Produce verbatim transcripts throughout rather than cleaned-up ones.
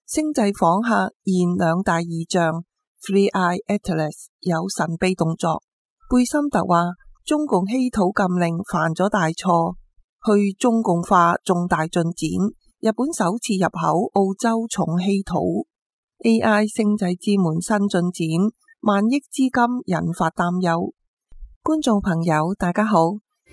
星際訪客現兩大異象 Three Eye Atlas 有神秘動作。貝森特話中共稀土禁令犯咗大錯，去中共化重大進展。日本首次入口澳洲重稀土。 A I 星際之門新進展，萬億資金引發擔憂。觀眾朋友大家好，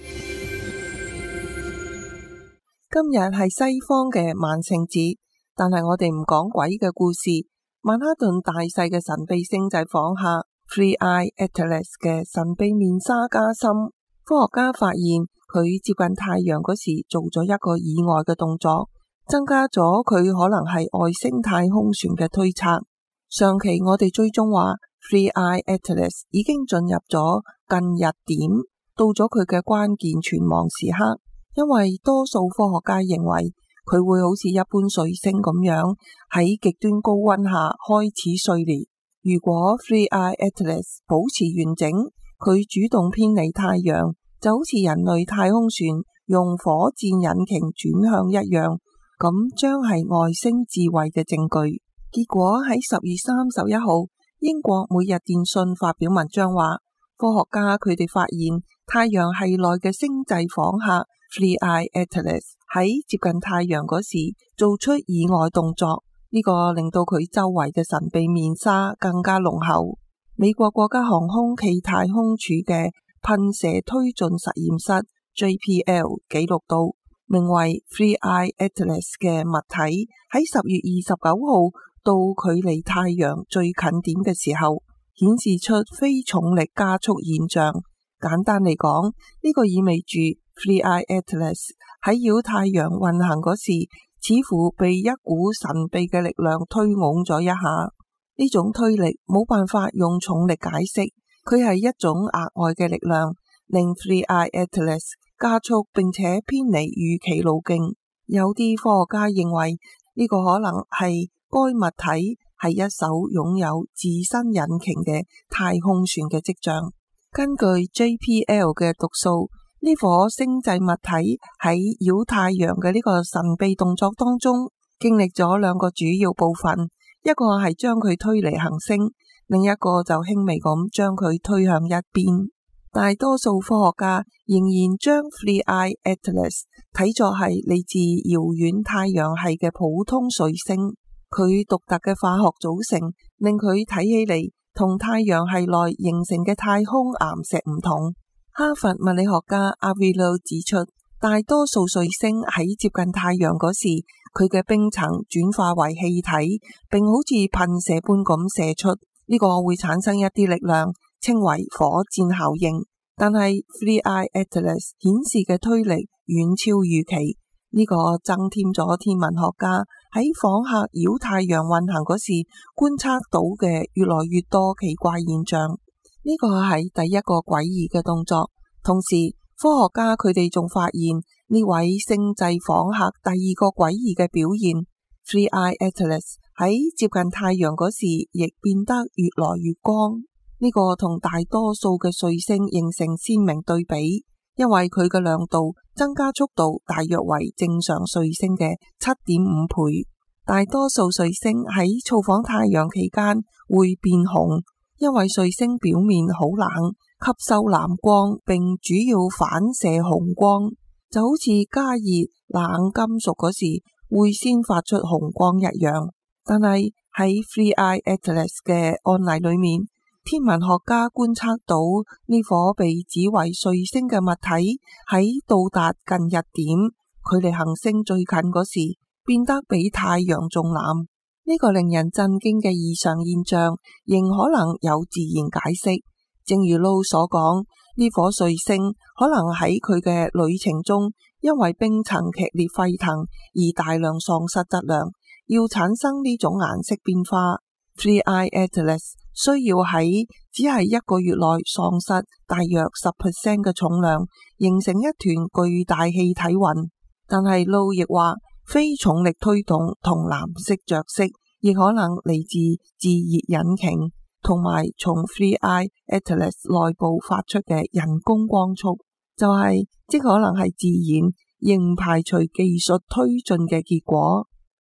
今日係西方嘅萬聖節，但係我哋唔講鬼嘅故事。曼哈頓大細嘅神秘星際訪客 Three Eye Atlas 嘅神秘面紗加深。科學家發現佢接近太陽嗰時做咗一個意外嘅動作，增加咗佢可能係外星太空船嘅推測。上期我哋追蹤話 Three Eye Atlas 已經進入咗近日點，到咗佢嘅關鍵存亡時刻。因為多數科學家認為佢會好似一般彗星咁樣喺極端高溫下開始碎裂。如果 Three Eye Atlas 保持完整，佢主動偏離太陽，就好似人類太空船用火箭引擎轉向一樣，咁將係外星智慧嘅證據。結果喺十月三十一號，英國每日電訊發表文章話，科學家佢哋發現太陽系內嘅星際訪客 Three Eye Atlas 喺接近太陽嗰時做出意外動作，呢、這個令到佢周圍嘅神秘面紗更加濃厚。美國國家航空暨太空署嘅噴射推進實驗室 J P L 記錄到，名為 Three Eye Atlas 嘅物體喺十月二十九號到距離太陽最近點嘅時候，顯示出非重力加速現象。簡單嚟講，呢、這個意味住 Three Eye Atlas 喺繞太陽運行嗰時，似乎被一股神秘嘅力量推拱咗一下。呢種推力冇辦法用重力解釋，佢係一種額外嘅力量，令 Three Eye Atlas 加速並且偏離預期路徑。有啲科學家認為呢、這個可能係該物體係一艘擁有自身引擎嘅太空船嘅跡象。根據 J P L 嘅讀數，呢顆星際物體喺繞太陽嘅呢個神秘動作當中，經歷咗兩個主要部分，一個係將佢推離行星，另一個就輕微咁將佢推向一邊。大多數科學家仍然將 Three Eye Atlas 睇作係嚟自遙遠太陽系嘅普通彗星，佢獨特嘅化學組成令佢睇起嚟同太陽系內形成嘅太空岩石唔同。哈佛物理學家阿維魯指出，大多數彗星喺接近太陽嗰時，佢嘅冰層轉化為氣體，並好似噴射般咁射出，呢、這個會產生一啲力量，稱為火箭效應。但係 Three Eye Atlas 顯示嘅推力遠超預期，呢、這個增添咗天文學家喺訪客繞太陽運行嗰時觀測到嘅越來越多奇怪現象。呢個係第一個詭異嘅動作，同時科學家佢哋仲發現呢位星際訪客第二個詭異嘅表現。Three Eye Atlas 喺接近太陽嗰時亦變得越來越光，呢、這個同大多數嘅彗星形成鮮明對比，因為佢嘅亮度增加速度大約為正常彗星嘅七點五倍。大多數彗星喺造訪太陽期間會變紅，因為彗星表面好冷，吸收藍光並主要反射紅光，就好似加熱冷金屬嗰時會先發出紅光一樣。但係喺 Three Eye Atlas 嘅案例裏面，天文學家觀測到呢顆被指為彗星嘅物體喺到達近日點，距離行星最近嗰時變得比太陽仲藍。呢個令人震驚嘅異常現象，仍可能有自然解釋。正如 Low 所講，呢顆彗星可能喺佢嘅旅程中，因為冰層劇烈沸騰而大量喪失質量，要產生呢種顏色變化。Three Eye Atlas 需要喺只係一個月內喪失大約十 percent 嘅重量，形成一團巨大氣體雲。但係 Low 亦話，非重力推動同藍色着色亦可能嚟自自熱引擎，同埋從 Three Eye Atlas 內部發出嘅人工光速，就係、是、即可能係自然，仍唔排除技術推進嘅結果。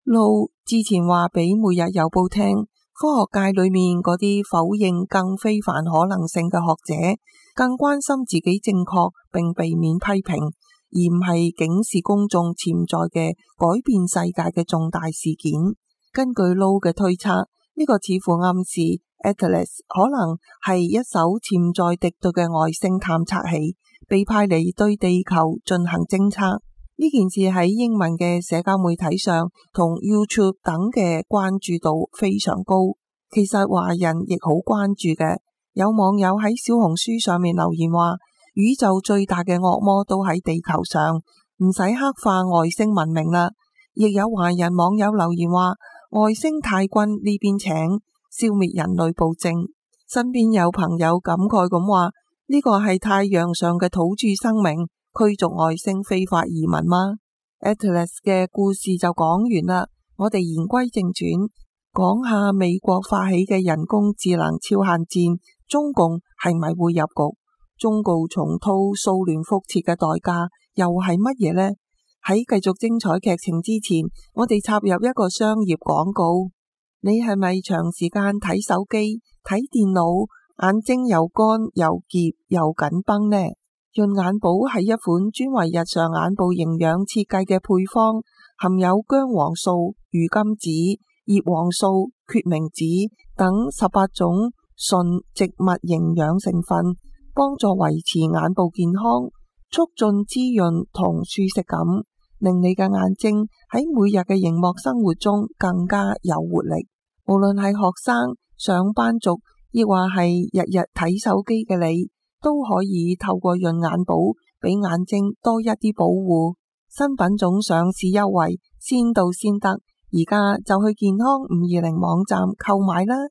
路之前話俾每日郵報聽，科學界裏面嗰啲否認更非凡可能性嘅學者，更關心自己正確並避免批評，而唔係警示公眾潛在嘅改變世界嘅重大事件。根據路嘅推測，呢個似乎暗示 Atlas 可能係一艘潛在敵對嘅外星探測器，被派嚟對地球進行偵測。呢件事喺英文嘅社交媒體上同 YouTube 等嘅關注度非常高。其實華人亦好關注嘅，有網友喺小紅書上面留言話，宇宙最大嘅惡魔都喺地球上，唔使黑化外星文明啦。亦有華人網友留言話，外星太君呢邊請，消滅人類暴政。身邊有朋友感慨咁話，呢個係太陽上嘅土著生命驅逐外星非法移民嗎？ Atlas 嘅故事就講完啦，我哋言歸正傳，講下美國發起嘅人工智能超限戰，中共係咪會入局？中共重蹈蘇聯覆轍嘅代價又係乜嘢呢？喺繼續精彩劇情之前，我哋插入一個商業廣告。你係咪長時間睇手機、睇電腦，眼睛又乾又澀又緊繃呢？潤眼寶係一款專為日常眼部營養設計嘅配方，含有薑黃素、魚甘子、葉黃素、決明子等十八種純植物營養成分，幫助維持眼部健康，促進滋潤同舒適感，令你嘅眼睛喺每日嘅熒幕生活中更加有活力。無論係學生、上班族，亦或係日日睇手機嘅你，都可以透過潤眼寶俾眼睛多一啲保護。新品種上市優惠，先到先得，而家就去健康五二零網站購買啦。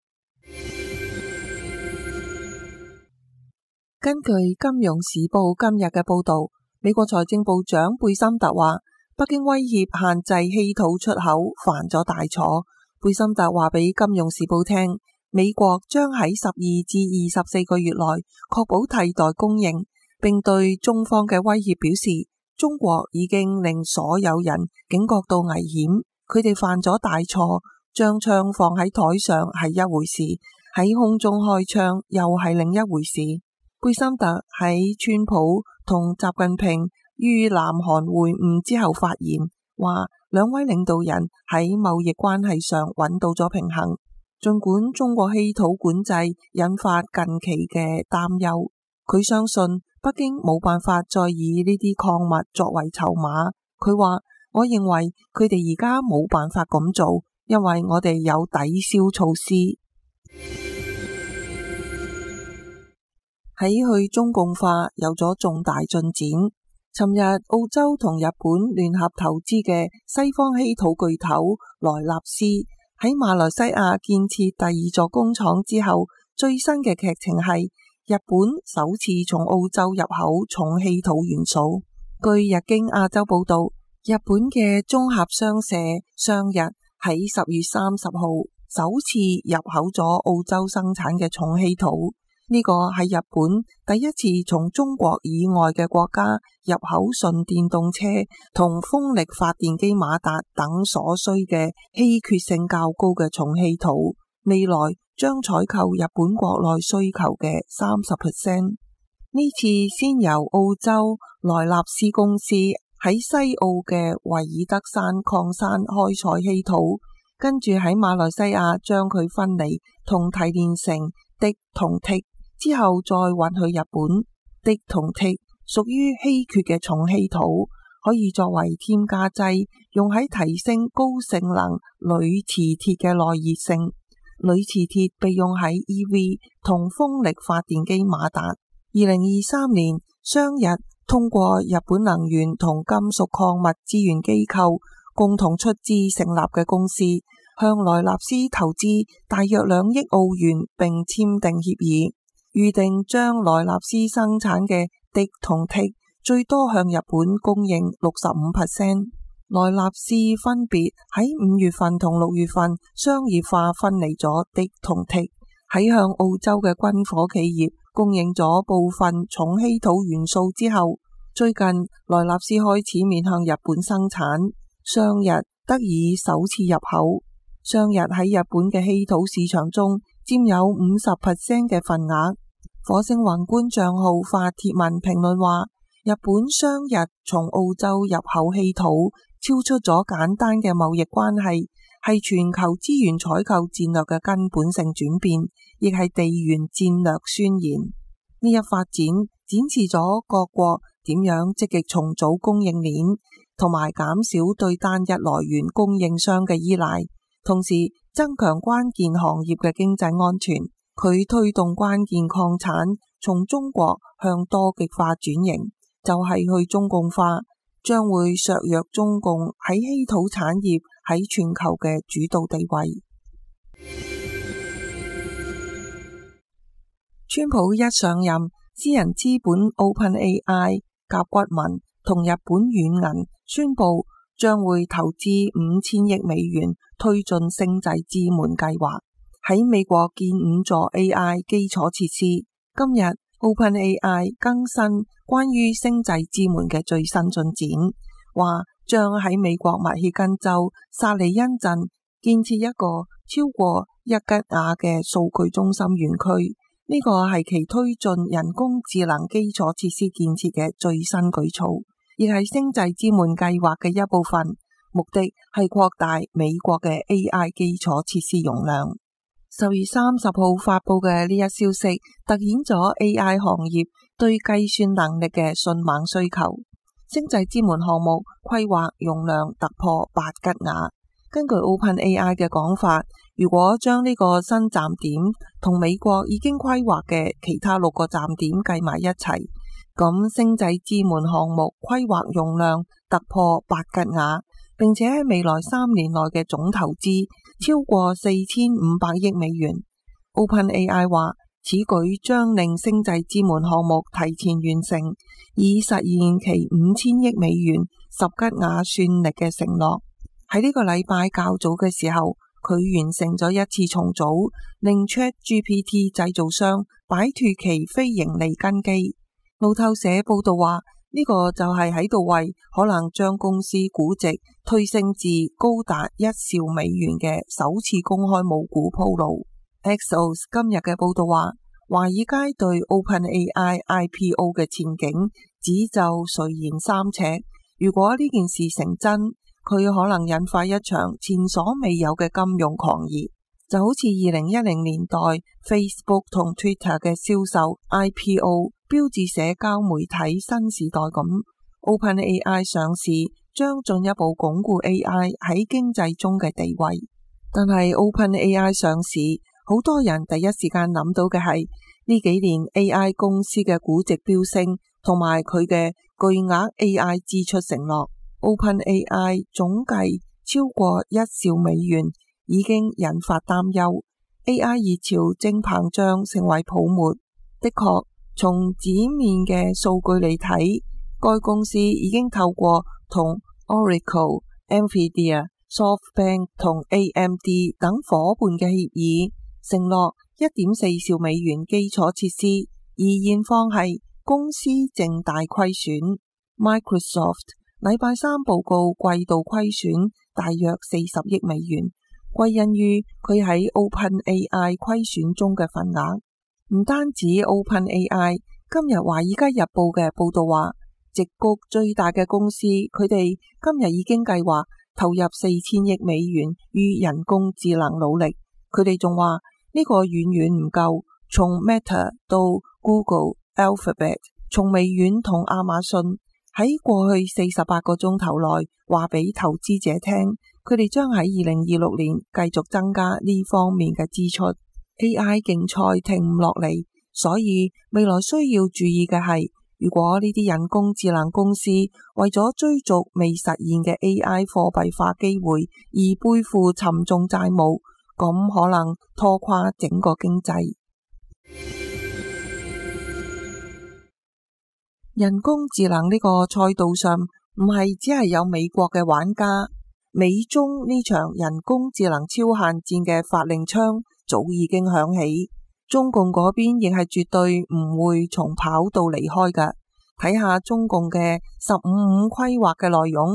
根據《金融時報》今日嘅報道，美國財政部長貝森特話，北京威脅限制稀土出口犯咗大錯。貝森特話俾《金融時報》聽，美國將喺十二至二十四個月內確保替代供應，並對中方嘅威脅表示，中國已經令所有人警覺到危險，佢哋犯咗大錯，將槍放喺台上係一回事，喺空中開槍又係另一回事。貝森特喺川普同習近平於南韓會晤之後發言，話兩位領導人喺貿易關係上揾到咗平衡。儘管中國稀土管制引發近期嘅擔憂，佢相信北京冇辦法再以呢啲礦物作為籌碼。佢話，我認為佢哋而家冇辦法咁做，因為我哋有抵消措施。喺去中共化有咗重大進展。尋日澳洲同日本聯合投資嘅西方稀土巨頭萊納斯喺馬來西亞建設第二座工廠之後，最新嘅劇情係日本首次從澳洲入口重稀土元素。據日經亞洲報道，日本嘅綜合商社上日喺十月三十號首次入口咗澳洲生產嘅重稀土。呢個係日本第一次從中國以外嘅國家入口純電動車同風力發電機馬達等所需嘅稀缺性較高嘅重稀土，未來將採購日本國內需求嘅三十 percent。呢次先由澳洲萊納斯公司喺西澳嘅維爾德山礦山開採稀土，跟住喺馬來西亞將佢分離同提煉成銻同銻。之後再運去日本。銻同銻屬於稀缺嘅重稀土，可以作為添加劑，用喺提升高性能鋁磁鐵嘅耐熱性。鋁磁鐵被用喺 E V 同風力發電機馬達。二零二三年，商日通過日本能源同金屬礦物資源機構共同出資成立嘅公司，向萊納斯投資大約兩億澳元，並簽訂協議。預定將萊納斯生產嘅銻同銻最多向日本供應六十五 percent。萊納斯分別喺五月份同六月份商業化分離咗銻同銻，喺向澳洲嘅軍火企業供應咗部分重稀土元素之後，最近萊納斯開始面向日本生產。上日得以首次入口。雙日喺日本嘅稀土市場中佔有五十 percent 嘅份額。火星宏觀賬號發帖文評論話，日本雙日從澳洲入口稀土，超出咗簡單嘅貿易關係，係全球資源採購戰略嘅根本性轉變，亦係地緣戰略宣言。呢一發展展示咗各國點樣積極重組供應鏈，同埋減少對單一來源供應商嘅依賴，同時增強關鍵行業嘅經濟安全。佢推動關鍵礦產從中國向多極化轉型，就係去中共化，將會削弱中共喺稀土產業喺全球嘅主導地位。川普一上任，私人資本 OpenAI、甲骨文同日本軟銀宣布將會投資五千億美元推進星際之門計劃，喺美國建五座 A I 基礎設施。今日 OpenAI 更新關於星際之門嘅最新進展，話將喺美國密歇根州薩利恩鎮建設一個超過一吉瓦嘅數據中心園區。呢個係其推進人工智能基礎設施建設嘅最新舉措，亦係星際之門計劃嘅一部分，目的係擴大美國嘅 A I 基礎設施容量。十月三十號發佈嘅呢一消息，凸顯咗 A I 行業對計算能力嘅迅猛需求。星際之門項目規劃容量突破八吉瓦。根據 OpenAI 嘅講法，如果將呢個新站點同美國已經規劃嘅其他六個站點計埋一齊，咁星際之門項目規劃容量突破八吉瓦，並且喺未來三年內嘅總投資超過四千五百億美元。OpenAI 話，此舉將令星際之門項目提前完成，以實現其五千億美元十吉瓦算力嘅承諾。喺呢個禮拜較早嘅時候，佢完成咗一次重組，令 ChatGPT 製造商擺脫其非盈利根基。路透社報道話，呢個就係喺度為可能將公司估值推升至高達一兆美元嘅首次公開募股鋪路。Axios 今日嘅報道話，華爾街對 OpenAI I P O 嘅前景只就垂涎三尺。如果呢件事成真，佢可能引發一場前所未有嘅金融狂熱，就好似二零一零年代 Facebook 同 Twitter 嘅銷售 I P O 標誌社交媒體新時代咁。OpenAI 上市將進一步鞏固 A I 喺經濟中嘅地位，但係 OpenAI 上市，好多人第一時間諗到嘅係呢幾年 A I 公司嘅估值飆升，同埋佢嘅巨額 A I 支出承諾。OpenAI 總計超過一兆美元，已經引發擔憂。A I 熱潮正膨脹成為泡沫。的確，從紙面嘅數據嚟睇，該公司已經透過同 Oracle、Nvidia、SoftBank 同 A M D 等夥伴嘅協議，承諾一點四兆美元基礎設施，而現況係公司正大虧損。Microsoft禮拜三報告季度虧損大約四十億美元，歸因於佢喺 OpenAI 虧損中嘅份額。唔單止 OpenAI， 今日華爾街日報嘅報道話，矽谷最大嘅公司，佢哋今日已經計劃投入四千億美元於人工智能努力。佢哋仲話呢個遠遠唔夠，從 Meta 到 Google、Alphabet， 從微軟同亞馬遜。喺過去四十八個鐘頭內話俾投資者聽，佢哋將喺二零二六年繼續增加呢方面嘅支出。A I 競賽停唔落嚟，所以未來需要注意嘅係，如果呢啲人工智能公司為咗追逐未實現嘅 A I 貨幣化機會而背負沉重債務，咁可能拖垮整個經濟。人工智能呢個賽道上，唔係只係有美國嘅玩家，美中呢場人工智能超限戰嘅法令槍早已經響起，中共嗰邊亦係絕對唔會從跑道離開㗎。睇下中共嘅十五五規劃嘅內容，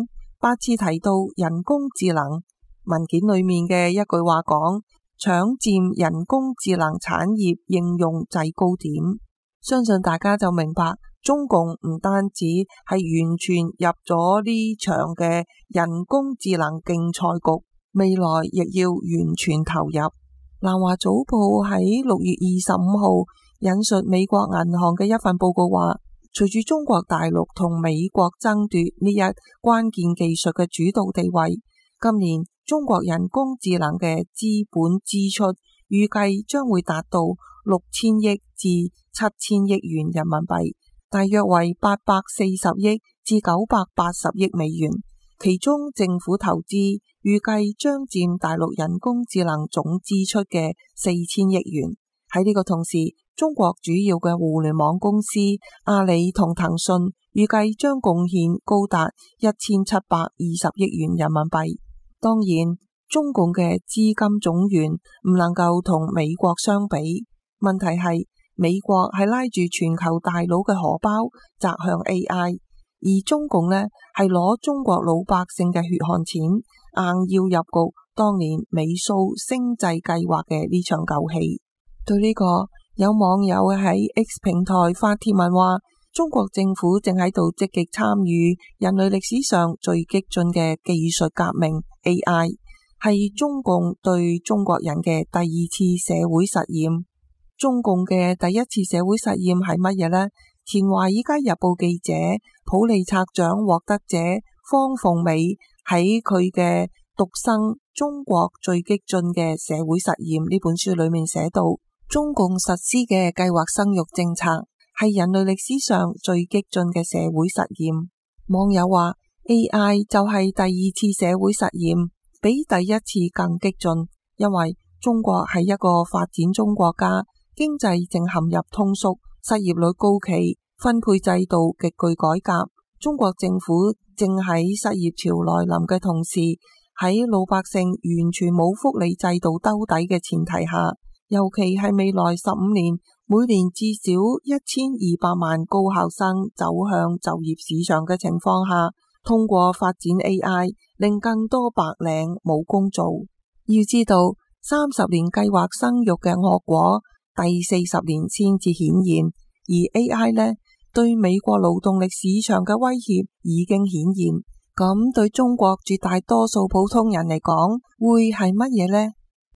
八次提到人工智能。文件裏面嘅一句話講，搶佔人工智能產業應用制高點。相信大家就明白，中共唔單止係完全入咗呢場嘅人工智能競賽局，未來亦要完全投入。南華早報喺六月二十五號引述美國銀行嘅一份報告話，隨住中國大陸同美國爭奪呢一關鍵技術嘅主導地位，今年中國人工智能嘅資本支出預計將會達到六千億至七千億元人民幣，大約為八百四十億至九百八十億美元。其中政府投資預計將佔大陸人工智能總支出嘅四千億元。喺呢個同時，中國主要嘅互聯網公司阿里同騰訊預計將貢獻高達一千七百二十億元人民幣。當然，中共嘅資金總源唔能夠同美國相比。問題係美國係拉住全球大佬嘅荷包擲向 A I， 而中共呢係攞中國老百姓嘅血汗錢，硬要入局當年美蘇星際計劃嘅呢場舊戲。對呢個，有網友喺 X 平台發帖文話，中國政府正喺度積極參與人類歷史上最激進嘅技術革命 A I， 係中共對中國人嘅第二次社會實驗。中共嘅第一次社會實驗係乜嘢呢？前華爾街日報記者普利策獎獲得者方鳳美喺佢嘅獨生中國最激進嘅社會實驗呢本書裏面寫到，中共實施嘅計劃生育政策係人類歷史上最激進嘅社會實驗。網友話 A I 就係第二次社會實驗，比第一次更激進，因為中國係一個發展中國家，經濟正陷入通縮，失業率高企，分配制度極具改革。中國政府正喺失業潮來臨嘅同時，喺老百姓完全冇福利制度兜底嘅前提下，尤其係未來十五年每年至少一千二百萬高校生走向就業市場嘅情況下，通過發展 A I 令更多白領冇工做。要知道，三十年計劃生育嘅惡果第四十年先至顯現，而 A I 呢對美國勞動力市場嘅威脅已經顯現。咁對中國絕大多數普通人嚟講，會係乜嘢呢？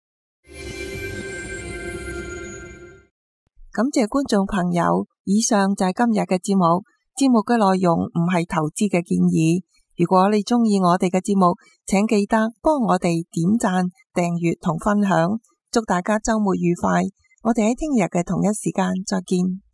感謝觀眾朋友，以上就係今日嘅節目。節目嘅內容唔係投資嘅建議。如果你鍾意我哋嘅節目，請記得幫我哋點讚、訂閱同分享。祝大家週末愉快！我哋喺聽日嘅同一時間再見。